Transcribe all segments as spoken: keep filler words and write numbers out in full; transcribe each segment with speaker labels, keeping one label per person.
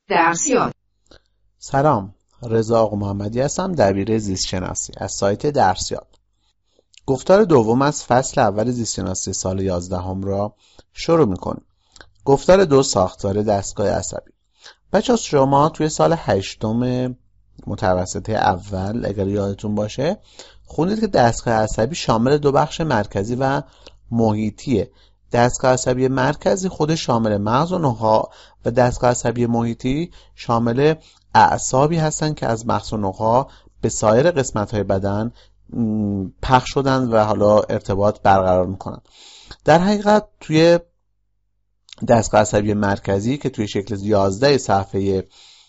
Speaker 1: درسیات.
Speaker 2: سلام، رضا آقا محمدی هستم، دبیر زیست شناسی از سایت درسیات. گفتار دوم از فصل اول زیست شناسی سال یازدهم را شروع می‌کنیم. گفتار دو، ساختار دستگاه عصبی. بچه‌ها شما توی سال هشتم متوسطه اول اگر یادتون باشه خوندید که دستگاه عصبی شامل دو بخش مرکزی و محیطیه. دستگاه عصبی مرکزی خود شامل مغز و نخاع و دستگاه عصبی محیطی شامل اعصابی هستن که از مغز و نخاع به سایر قسمت‌های بدن پخش شدن و حالا ارتباط برقرار میکنن. در حقیقت توی دستگاه عصبی مرکزی که توی شکل یازده صفحه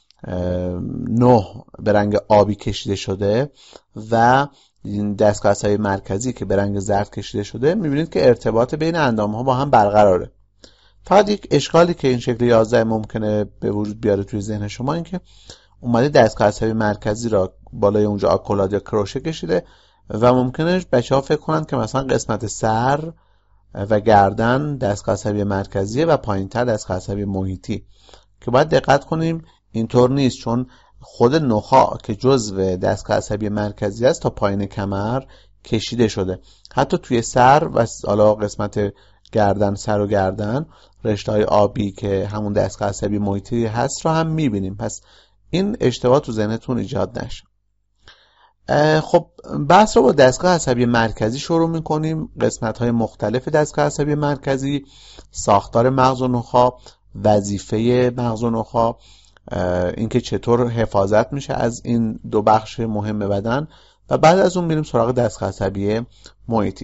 Speaker 2: نه به رنگ آبی کشیده شده و دستگاه عصبی مرکزی که به رنگ زرد کشیده شده، میبینید که ارتباط بین اندام‌ها با هم برقراره. فقط یک اشکالی که این شکل یازده ممکنه به وجود بیاره توی ذهن شما این که اومده دستگاه عصبی مرکزی را بالای اونجا آکولاد یا کروشه کشیده و ممکنه بچه‌ها فکر کنن که مثلا قسمت سر و گردن دستگاه عصبی مرکزیه و پایین‌تر دستگاه عصبی محیطی، که باید دقت کنیم اینطور نیست، چون خود نخاع که جزو دستگاه عصبی مرکزی است تا پایین کمر کشیده شده. حتی توی سر و حالا قسمت گردن، سر و گردن، رشته‌های آبی که همون دستگاه عصبی محیطی هست رو هم می‌بینیم. پس این اشتباه تو ذهنتون ایجاد نشه. خب بحث رو با دستگاه عصبی مرکزی شروع می‌کنیم. قسمت‌های مختلف دستگاه عصبی مرکزی، ساختار مغز و نخاع، وظیفه مغز و نخاع، اینکه چطور حفاظت میشه از این دو بخش مهم بدن و بعد از اون میریم سراغ دستگاه عصبی محیطی.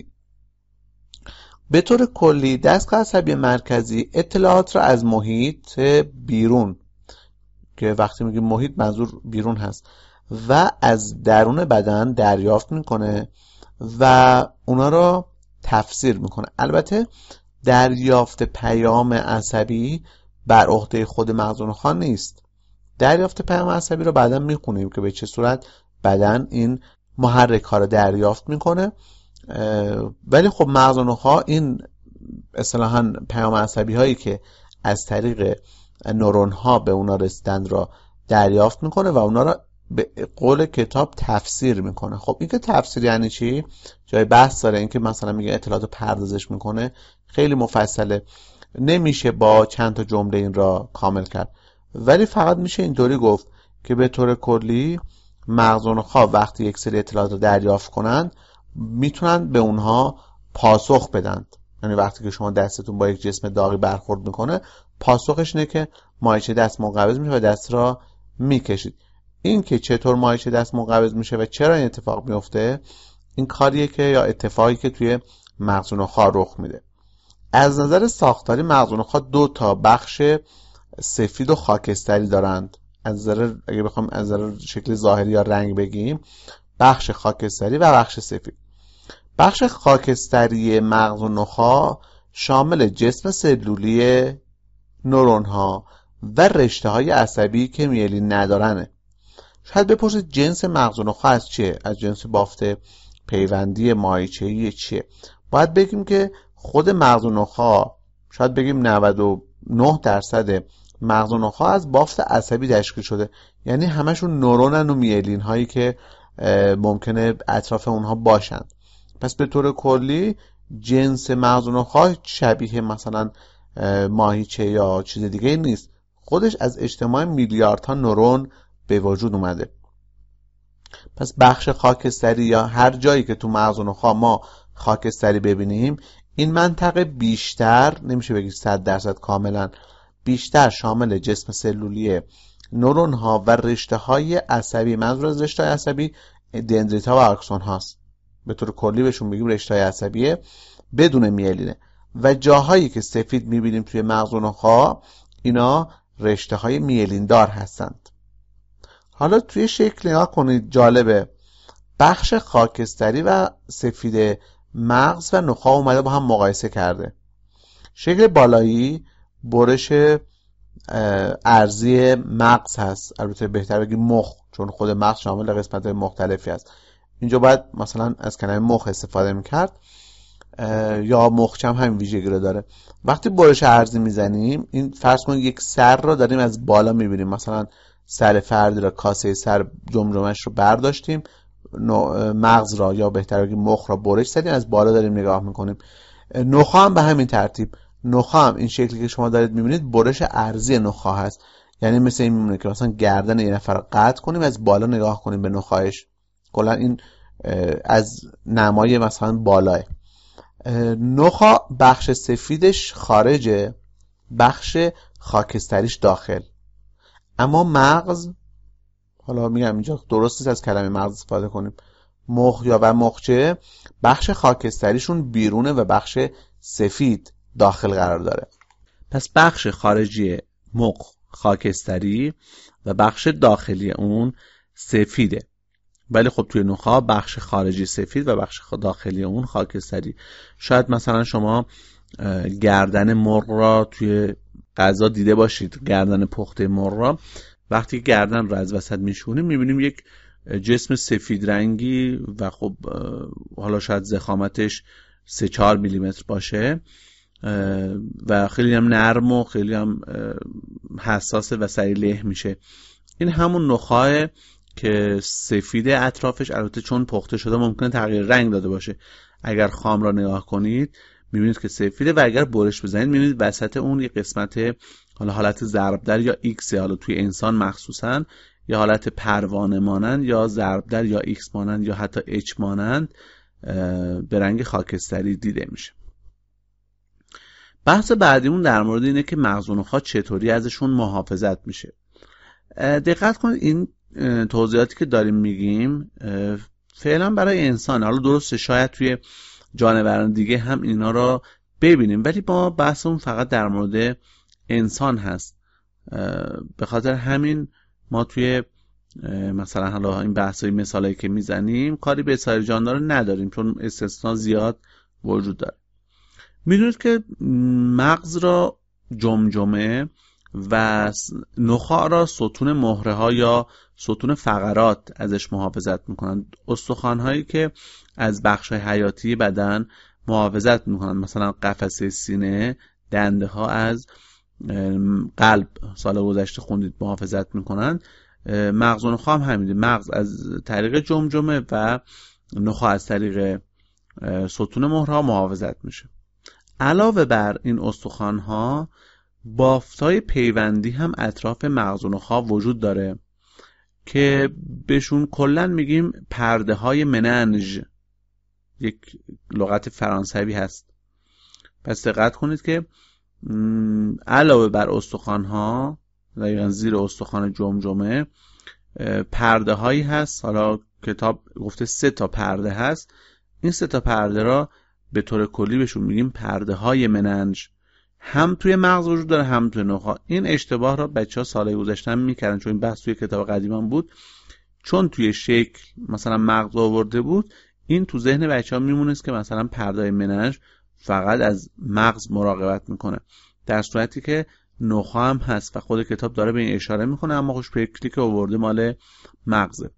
Speaker 2: به طور کلی دستگاه عصبی مرکزی اطلاعات را از محیط بیرون، که وقتی میگیم محیط منظور بیرون هست، و از درون بدن دریافت میکنه و اونا را تفسیر میکنه. البته دریافت پیام عصبی بر عهده خود مغز و نخاع نیست. دریافت پیام عصبی رو بعدا میخونیم که به چه صورت بدن این محرک ها رو دریافت میکنه، ولی خب مغز و نخاع این اصطلاحاً پیام عصبی هایی که از طریق نورون ها به اونا رسیدن را دریافت میکنه و اونا را به قول کتاب تفسیر میکنه. خب این که تفسیر یعنی چی؟ جای بحث داره. این که مثلا میگه اطلاعات رو پردازش میکنه خیلی مفصله، نمیشه با چند تا جمله این را کامل کرد، ولی فقط میشه اینطوری گفت که به طور کلی مغز و نخاع وقتی یک سری اطلاعات رو دریافت کنند میتونن به اونها پاسخ بدن. یعنی وقتی که شما دستتون با یک جسم داغی برخورد میکنه، پاسخش اینه که مایچه دست منقبض میشه و دست را میکشید. این که چطور مایچه دست منقبض میشه و چرا این اتفاق میفته، این کاریه که یا اتفاقی که توی مغز و نخاع رخ میده. از نظر ساختاری مغز و نخاع دو تا بخش سفید و خاکستری دارند. از نظر اگه بخوام از نظر شکل ظاهری یا رنگ بگیم، بخش خاکستری و بخش سفید. بخش خاکستری مغز و نخاع شامل جسم سلولی نورون ها و رشته های عصبی که میلین ندارنه. شاید بپرسید جنس مغز و نخاع از چیه؟ از جنس بافت پیوندی ماهیچه‌ای چیه؟ باید بگیم که خود مغز و نخاع، شاید بگیم نود و نه درصد مغز و نخاع از بافت عصبی تشکیل شده. یعنی همشون نورونن و میلین هایی که ممکنه اطراف اونها باشن. پس به طور کلی جنس مغز و نخاع شبیه مثلا ماهیچه یا چیز دیگه نیست، خودش از اجتماع میلیاردها نورون به وجود اومده. پس بخش خاکستری یا هر جایی که تو مغز و نخاع ما خاکستری ببینیم، این منطقه بیشتر، نمیشه بگید صد درصد کاملا، بیشتر شامل جسم سلولی نورون ها و رشته های عصبی، منظور از رشته های عصبی دندریت ها و آکسون هاست. به طور کلی بهشون بگیم رشته های عصبیه بدون میلینه. و جاهایی که سفید میبینیم توی مغز و نخاع، اینا رشته های میلین دار هستند. حالا توی شکل نگاه کنید، جالبه، بخش خاکستری و سفید مغز و نخاع اومده با هم مقایسه کرده. شکل بالایی برش ارضی مغز هست، البته بهتر بگیم مخ، چون خود مغز شامل قسمت‌های مختلفی است. اینجا باید مثلا از کلمه مخ استفاده میکرد. یا مخچم همین ویژگی رو داره. وقتی برش عرضی میزنیم، این فرض کنید یک سر رو داریم از بالا میبینیم، مثلا سر فردی را، کاسه سر جمجمهش رو برداشتیم، مغز را یا بهتر بگیم مخ را برش زدیم، از بالا داریم نگاه میکنیم. نخاع هم به همین ترتیب. نخاع هم این شکلی که شما دارید میبینید برش عرضی نخاع هست، یعنی مثل این میمونه که مثلا گردن یه نفر رو قطع کنیم، از بالا نگاه کنیم به نخاعش. کلا این از نمای مثلا بالاه. نخاع بخش سفیدش خارجه، بخش خاکستریش داخل. اما مغز، حالا میگم اینجا درست نیست از کلمه مغز استفاده کنیم، مخ یا و مخچه بخش خاکستریشون بیرونه و بخش سفید داخل قرار داره. پس بخش خارجی مخ خاکستری و بخش داخلی اون سفیده. ولی خب توی نخاع بخش خارجی سفید و بخش داخلی اون خاکستری. شاید مثلا شما گردن مرغ را توی غذا دیده باشید، گردن پخته مرغ را وقتی گردن رو از وسط میشونیم میبینیم یک جسم سفید رنگی و خب حالا شاید ضخامتش سه چهار میلیمتر باشه و خیلی هم نرم و خیلی هم حساسه و سریع له میشه. این همون نخاع که سفید اطرافش، البته چون پخته شده ممکنه تغییر رنگ داده باشه. اگر خام را نگاه کنید میبینید که سفیده و اگر برش بزنید میبینید وسط اون یه قسمت حالا حالت ضربدر یا ایکس، حالا توی انسان مخصوصا یا حالت پروانه مانند یا ضربدر یا ایکس مانند یا حتی اچ مانند به رنگ خاکستری دیده میشه. بحث بعدیمون در مورد اینه که مغز و نخاع چطوری ازشون محافظت میشه. دقت کنید این توضیحاتی که داریم میگیم فعلا برای انسان، حالا درسته شاید توی جانوران دیگه هم اینا رو ببینیم، ولی ما بحثمون فقط در مورد انسان هست. به خاطر همین ما توی مثلا حالا این بحثای مثالایی که میزنیم کاری به سایر جاندار نداریم، چون استثنا زیاد وجود داره. میدونید که مغز را جمجمه و نخاع را ستون مهره ها یا ستون فقرات ازش محافظت میکنن. استخوان هایی که از بخش حیاتی بدن محافظت میکنن، مثلا قفسه سینه، دنده ها از قلب سال گذشته خوندید محافظت میکنن. مغز و نخاع هم همینه، مغز از طریق جمجمه و نخاع از طریق ستون مهره ها محافظت میشه. علاوه بر این استخوان ها بافتای پیوندی هم اطراف مغز و نخاع وجود داره که بهشون کلن میگیم پرده های مننژ، یک لغت فرانسوی هست. پس دقت کنید که علاوه بر استخوان ها دقیقاً زیر استخوان جمجمه پرده هایی هست. حالا کتاب گفته سه تا پرده هست، این سه تا پرده را به طور کلی بهشون میگیم پرده های مننژ. هم توی مغز وجود داره هم توی نخاع. این اشتباه را بچه‌ها سالهای گذشته هم میکردن، چون این بحث توی کتاب قدیمان بود، چون توی شکل مثلا مغز آورده بود، این تو ذهن بچه‌ها میمونست که مثلا پرده مننژ فقط از مغز مراقبت میکنه، در صورتی که نخاع هم هست و خود کتاب داره به این اشاره میکنه، اما خوش به کلیک آورده مال مغزه.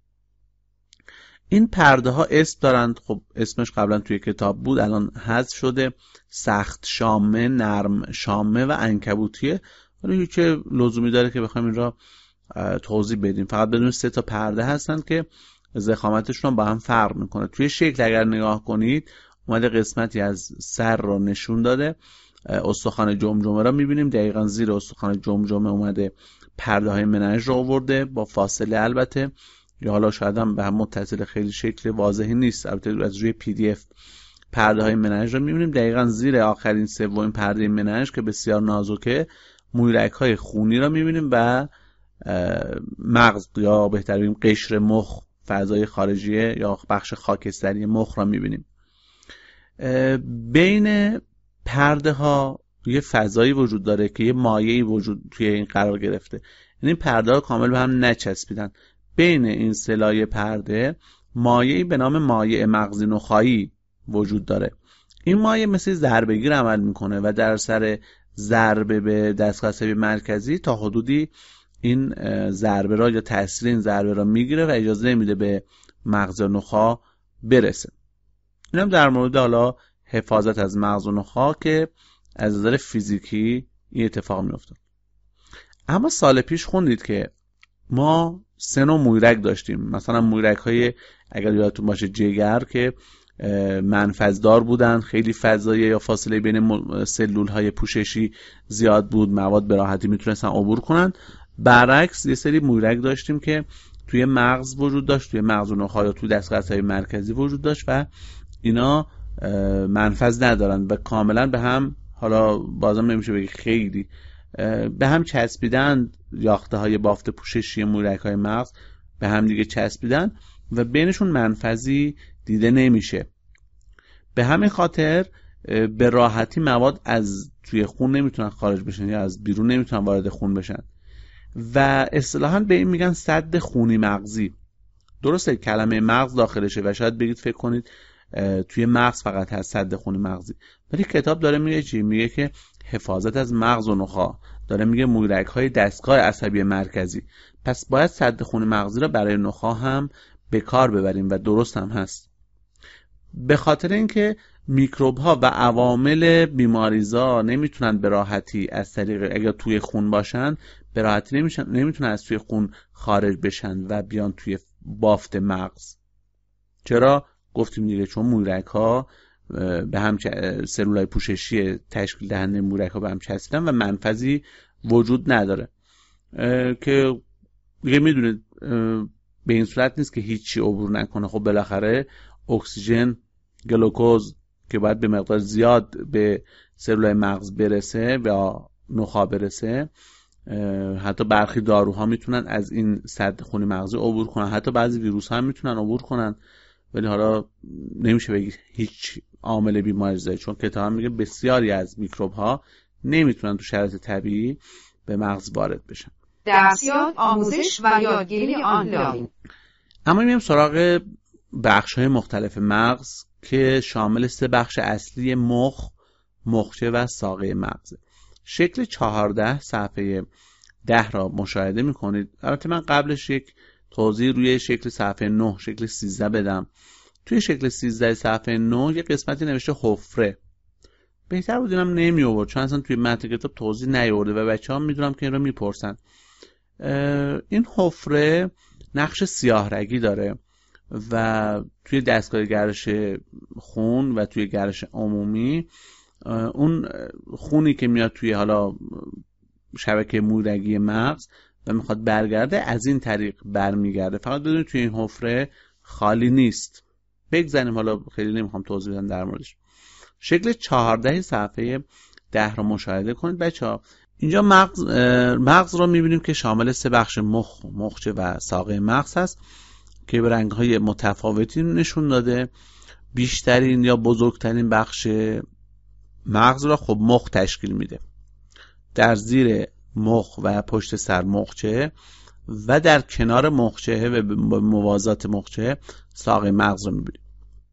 Speaker 2: این پرده ها اسم دارند، خب اسمش قبلا توی کتاب بود الان حذف شده، سخت شامه، نرم شامه و عنکبوتیه. ولی هیچ لزومی داره که بخوایم این را توضیح بدیم، فقط بدون سه تا پرده هستن که ضخامتشون با هم فرق میکنه. توی شکل اگر نگاه کنید اومده قسمتی از سر رو نشون داده، استخوان جمجمه را میبینیم، دقیقاً زیر استخوان جمجمه اومده پرده های مننژ رو آورده با فاصله، البته یا حالا شاید هم به هم متصل، خیلی شکل واضحی نیست، البته از روی پی دی اف پرده های مننژ رو میبینیم. دقیقاً زیر آخرین سومین پرده مننژ که بسیار نازکه مویرک های خونی رو میبینیم و مغز یا بهتر بگیم قشر مخ، فضای خارجی یا بخش خاکستری مخ را میبینیم. بین پرده ها یه فضایی وجود داره که یه مایعی وجود توی این قرار گرفته، یعنی پرده ها کامل به هم نچسبیدن. بین این سه لایه پرده مایعی به نام مایع مغزی نخاعی وجود داره. این مایع مثل ضربه‌گیر عمل میکنه و در سر ضربه به دستگاه عصبی مرکزی تا حدودی این ضربه را یا تاثیر این ضربه را میگیره و اجازه نمیده به مغز نخاع برسه. اینم در مورد حالا حفاظت از مغز و نخاع که از نظر فیزیکی این اتفاق میفته. اما سال پیش خوندید که ما سه نوع مویرگ داشتیم. مثلا مویرگ های اگر یادتون باشه جگر که منفذدار بودن، خیلی فضایی یا فاصله بین سلول های پوششی زیاد بود، مواد به راحتی میتونستن عبور کنن. برعکس یه سری مویرگ داشتیم که توی مغز وجود داشت، توی مغز و نخاع یا توی دستگاه عصبی مرکزی وجود داشت و اینا منفذ ندارن و کاملا به هم، حالا بازم نمیشه بگی خیلی به هم چسبیدن. یاخته های بافت پوششی مویرگ های مغز به هم دیگه چسبیدن و بینشون منفذی دیده نمیشه. به همین خاطر به راحتی مواد از توی خون نمیتونن خارج بشن یا از بیرون نمیتونن وارد خون بشن و اصطلاحاً به این میگن سد خونی مغزی. درسته کلمه مغز داخلشه و شاید بگید فکر کنید توی مغز فقط هست سد خونی مغزی، ولی کتاب داره میگه چی؟ میگه که حفاظت از مغز و نخاع، داره میگه مویرگ های دستگاه عصبی مرکزی. پس باید سد خونی مغزی را برای نخاع هم به کار ببریم و درست هم هست. به خاطر اینکه میکروب ها و عوامل بیماریزا نمیتونن به راحتی از طریق اگر توی خون باشن به راحتی نمیشن نمیتونن از توی خون خارج بشن و بیان توی بافت مغز. چرا؟ گفتیم دیگه چون مویرگ ها به هم سلولای پوششی تشکیل دهنده مویرگ ها به هم چسبیدن و منفذی وجود نداره که دیگه میدونید به این صورت نیست که هیچی عبور نکنه. خب بالاخره اکسیژن، گلوکوز که باید به مقدار زیاد به سلولای مغز برسه و نخاع برسه، حتی برخی داروها میتونن از این سد خونی مغزی عبور کنن، حتی بعضی ویروس ها میتونن عبور کنن، ولی حالا نمیشه بگی هیچ عامل بیماریزایی، چون کتاب میگه بسیاری از میکروب ها نمیتونن تو شرایط طبیعی به مغز وارد بشن.
Speaker 1: درسیات، آموزش و یادگیری آنلاین.
Speaker 2: اما میریم سراغ بخش‌های مختلف مغز که شامل سه بخش اصلی مخ، مخچه و ساقه مغز. شکل چهارده صفحه ده را مشاهده میکنید. البته من قبلش یک توضیح روی شکل صفحه نه، شکل سیزده بدم. توی شکل سیزده صفحه نه یه قسمتی نوشته حفره. بهتر بود اینم نمی آورد چون اصلا توی متن کتاب توضیح نیاورده و بچه‌ها میدونم که این رو میپرسن. این حفره نقش سیاه رگی داره و توی دستگاه گردش خون و توی گردش عمومی اون خونی که میاد توی حالا شبکه مویرگی مغز و میخواد برگرده از این طریق برمیگرده. فقط بدونید توی این حفره خالی نیست. بگذاریم، حالا خیلی نمیخوام توضیح بدم در موردش. شکل چهارده صفحه ده رو مشاهده کنید بچه‌ها. اینجا مغز مغز رو میبینیم که شامل سه بخش مخ، مخچه و ساقه مغز هست که به رنگ‌های متفاوتی نشون داده. بیشترین یا بزرگترین بخش مغز را خب مخ تشکیل میده. در زیر مخ و پشت سر مخچه و در کنار مخچه و موازات مخچه ساقه مغز رو میبینیم.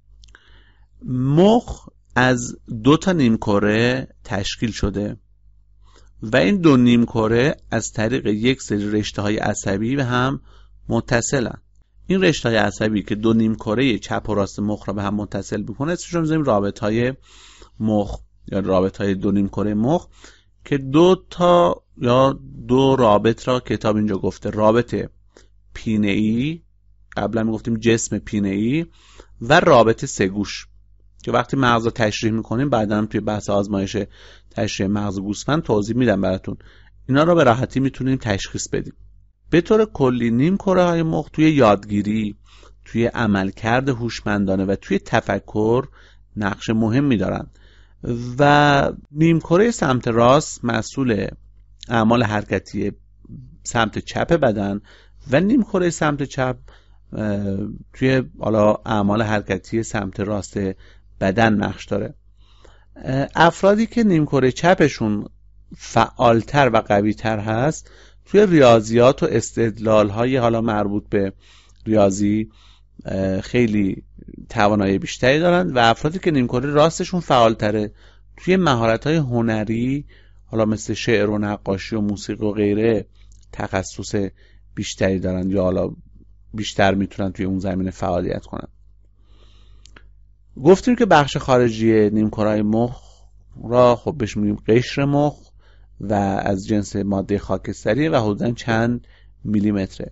Speaker 2: مخ از دو تا نیمکره تشکیل شده و این دو نیمکره از طریق یک سری رشته‌های عصبی به هم متصلن. این رشته‌های عصبی که دو نیمکره چپ و راست مخ را به هم متصل می‌کنه اسمش رو می‌ذاریم رابطه‌های مخ یا رابطه‌های دو نیمکره مخ، که دو تا یا دو رابط را کتاب اینجا گفته: رابط پینه‌ای، قبلا میگفتیم جسم پینه‌ای، و رابط سه‌گوش که وقتی مغز رو تشریح میکنیم بعدا توی بحث آزمایش تشریح مغز گوسفند توضیح میدم براتون. اینا رو به راحتی میتونیم تشخیص بدیم. به طور کلی نیمکره های مخ توی یادگیری، توی عملکرد هوشمندانه و توی تفکر نقش مهمی دارن و نیمکره سمت راست مسئول اعمال حرکتی سمت چپ بدن و نیمکره سمت چپ توی حالا اعمال حرکتی سمت راست بدن نقش داره. افرادی که نیمکره چپشون فعالتر و قویتر هست توی ریاضیات و استدلال های حالا مربوط به ریاضی خیلی توانایی بیشتری دارن و افرادی که نیمکره راستشون فعالتره توی مهارت های هنری حالا مثل شعر و نقاشی و موسیقی و غیره تخصص بیشتری دارن یا حالا بیشتر میتونن توی اون زمینه فعالیت کنن. گفتیم که بخش خارجی نیمکره‌های مخ را خب بهش میگیم قشر مخ و از جنس ماده خاکستری و حدوداً چند میلیمتره.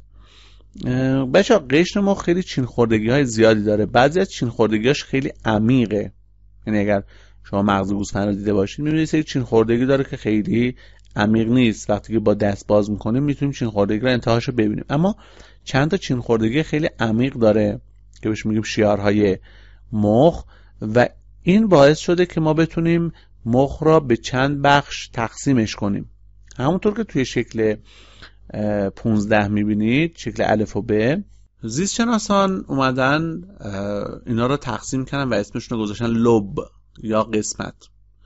Speaker 2: بچه قشر مخ خیلی چین خوردگی های زیادی داره. بعضی از چین خوردگیاش خیلی عمیقه، یعنی اگر شما مغز گوسفند رو دیده باشید میبینید سری چین خوردگی داره که خیلی عمیق نیست. وقتی که با دست باز میکنیم میتونیم چین خوردگی رو انتهاشو ببینیم، اما چند تا چین خوردگی خیلی عمیق داره که بهش میگیم شیارهای مخ و این باعث شده که ما بتونیم مخ را به چند بخش تقسیمش کنیم. همونطور که توی شکل پونزده میبینید، شکل الف و ب، زیست شناسان اومدن اینا رو تقسیم کردن و اسمشون رو گذاشتن لوب یا قسمت.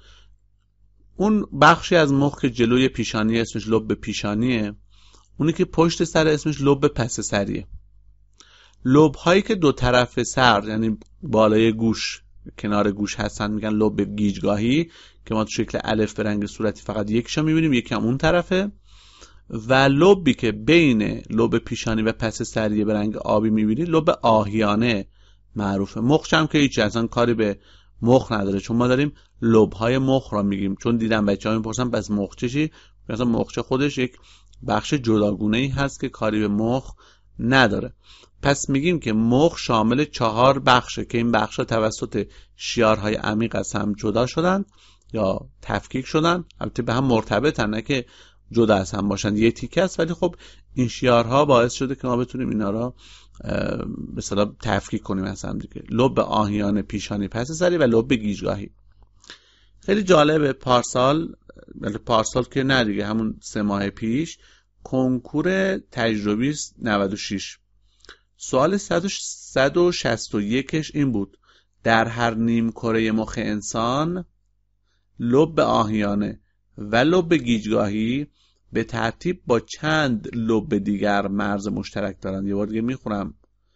Speaker 2: اون بخشی از مخ که جلوی پیشانی اسمش لوب پیشانیه، اونی که پشت سر اسمش لوب پس سریه. لوب هایی که دو طرف سر یعنی بالای گوش کنار گوش هستن میگن لوب گیجگاهی که ما تو شکل الف به رنگ صورتی فقط یکیشو میبینیم، یکی هم اون طرفه. و لوبی که بین لوب پیشانی و پس سریه به رنگ آبی میبینید لوب آهیانه معروفه. مخش هم که هیچ اصلا کاری به مخ نداره، چون ما داریم لوب‌های مخ را میگیم. چون دیدم بچه‌ها میپرسن پس مخچه چی؟ مثلا مخچه خودش یک بخش جداگونه‌ای هست که کاری به مخ نداره. پس میگیم که مخ شامل چهار بخشه که این بخش‌ها توسط شیارهای عمیق از هم جدا شدن یا تفکیک شدن. البته به هم مرتبطن، نه که جدا از هم باشن، یه تیکه است، ولی خب این شیارها باعث شده که ما بتونیم اینا را به اصطلاح تفکیک کنیم از هم دیگه. لوب آهیانه پیشانی پس سری و لوب گیجگاهی. خیلی جالبه، پارسال پارسال که نه دیگه همون سه ماه پیش کنکور تجربی نود و شش سوال صد و شصت و یکش این بود: در هر نیم کره مخ انسان لوب آهیانه و لوب گیجگاهی به ترتیب با چند لوب دیگر مرز مشترک دارند. یه بار دیگه میخونم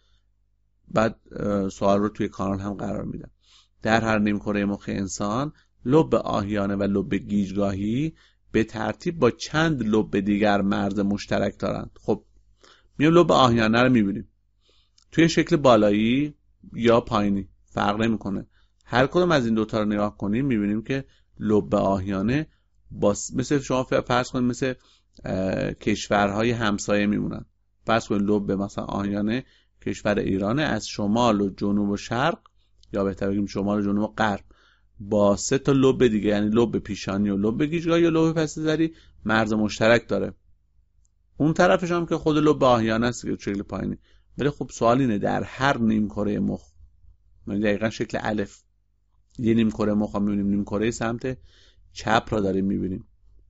Speaker 2: بعد سوال رو توی کانال هم قرار میدم. در هر نیم کره مخ انسان لوب آهیانه و لوب گیجگاهی به ترتیب با چند لوب دیگر مرز مشترک دارند. خب میام لوب آهیانه رو میبینیم توی شکل بالایی یا پایینی فرق نمیکنه. هر کدوم از این دوتا رو نگاه کنیم میبینیم که لوب آهیانه باس... مثل شما فرض کنید مثل کشورهای همسایه میمونن. فرض کنید لوب مثلا آهیانه کشور ایرانه، از شمال و جنوب و شرق یا بهتر بگیم شمال و جنوب و غرب با سه تا لوب دیگه یعنی لوب پیشانی و لوب گیجگاهی یا لوب پس سری مرز مشترک داره. اون طرفش هم که خود لوب آهیانه است که شکل پایینی. ولی خب سوال اینه در هر نیم کره مخ، یعنی دقیقاً شکل الف، یه نیم کره مخ می‌بینیم، نیم کره سمت چپ را داریم می‌بینیم.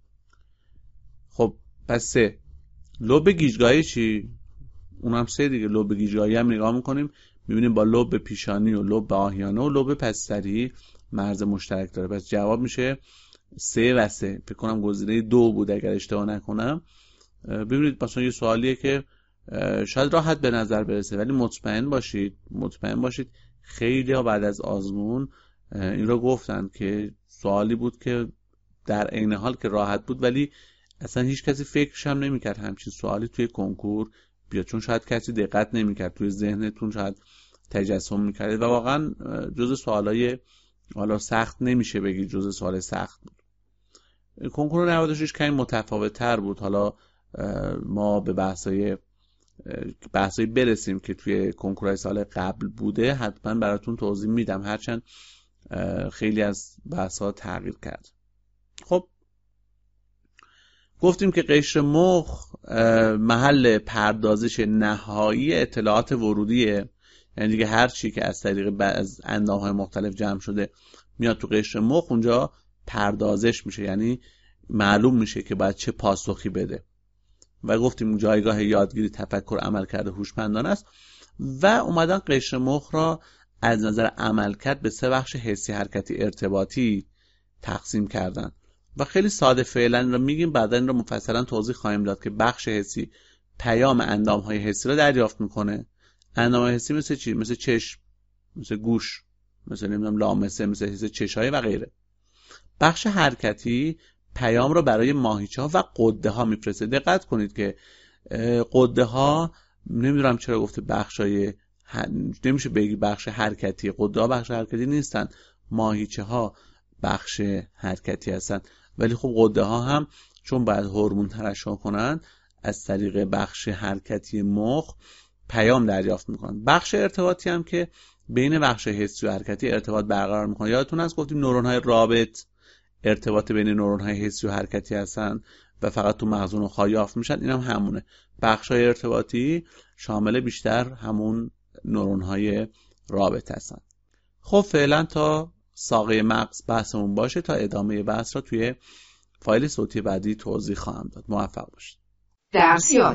Speaker 2: خب پس سه لوب گیجگاهی چی؟ اونم سه دیگه. لوب گیجگاهی هم نگاه می‌کنیم می‌بینیم با لوب پیشانی و لوب آهیانه و لوب پس سری مرز مشترک داره. پس جواب میشه سه و سه. فکر کنم گزینه دو بود اگر اشتباه نکنم. ببینید مثلا یه سوالیه که شاید راحت به نظر برسه ولی مطمئن باشید مطمئن باشید خیلی ها بعد از آزمون این رو گفتن که سوالی بود که در عین حال که راحت بود ولی اصلا هیچ کسی فکرش هم نمی‌کرد همچین سوالی توی کنکور بیاد، چون شاید کسی دقت نمی‌کرد، توی ذهنتون شاید تجسم می‌کرد و واقعا جزء سوالای حالا سخت نمیشه بگید جزء سوال سخت بود. کنکور نود و شش کمی متفاوت‌تر بود. حالا ما به بحث‌های بحثایی برسیم که توی کنکورهای سال قبل بوده، حتما براتون توضیح میدم، هرچند خیلی از بحث‌ها تغییر کرد. خب گفتیم که قشر مخ محل پردازش نهایی اطلاعات ورودیه، یعنی دیگه هر چی که از طریق از اندام‌های مختلف جمع شده میاد تو قشر مخ، اونجا پردازش میشه، یعنی معلوم میشه که باید چه پاسخی بده. و گفتیم جایگاه یادگیری، تفکر، عملکرد هوشمندانه است و اومدن قشر مخ را از نظر عملکرد به سه بخش حسی، حرکتی، ارتباطی تقسیم کردن و خیلی ساده فعلا رو میگیم، بعدا این رو مفصلا توضیح خواهیم داد که بخش حسی پیام اندام‌های حسی را دریافت میکنه. اندام‌های حسی مثل چی؟ مثل چشم، مثل گوش، مثل نمیدونم لامسه، مثل حس چشایی و غیره. بخش حرکتی پیام رو برای ماهیچه‌ها و قده‌ها میفرسته. دقت کنید که قده‌ها نمیدونم چرا گفته بخشای نمیشه بگی بخش حرکتی. غده ها بخش حرکتی نیستن، ماهیچه ها بخش حرکتی هستن، ولی خب غده ها هم چون باید هورمون ترشح کنن از طریق بخش حرکتی مخ پیام دریافت میکنن. بخش ارتباطی هم که بین بخش حسی و حرکتی ارتباط برقرار میکنه. یادتون هست گفتیم نورون های رابط ارتباط بین نورون های حسی و حرکتی هستن و فقط تو مغز و نخاع یافت میشن. اینم هم همونه. بخش های ارتباطی شامل بیشتر همون نورون های رابط هستن. خب فعلا تا ساقه مغز بحثمون باشه، تا ادامه بحث را توی فایل صوتی بعدی توضیح خواهم داد. موفق باشید.
Speaker 1: درسیات